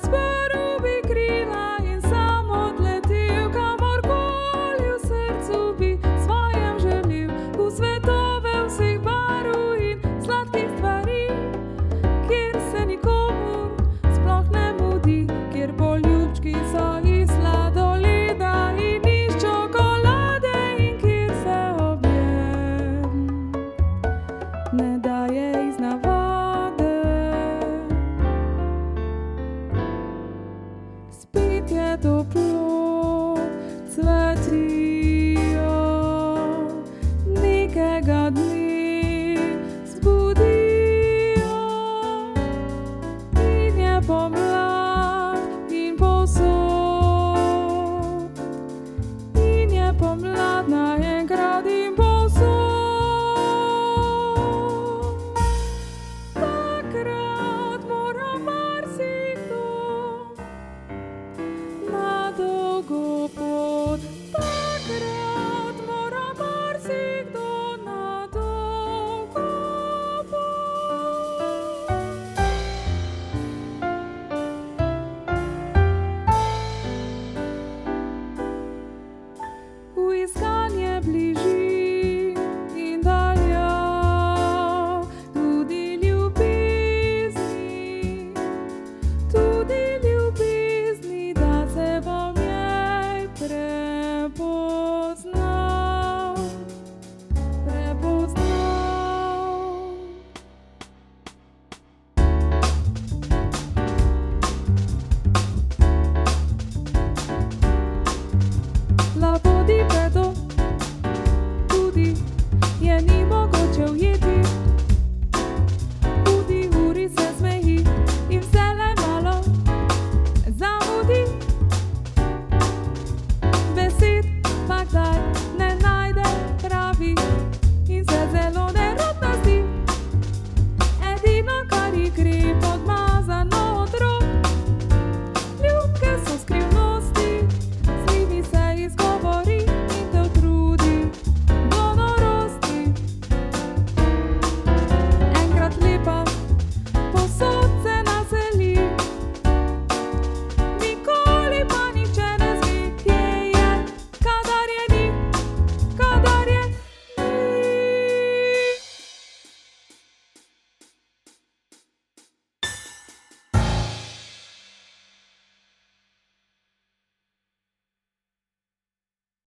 razporubi krila in sam odletil, kamorkoli v srcu bi svojem želil, v svetove vseh barv in sladkih stvari, kjer se nikomur sploh ne mudi, kjer poljubčki so iz sladoleda in iz čokolade in kjer se objem ne daje iz navade. Spet je toplo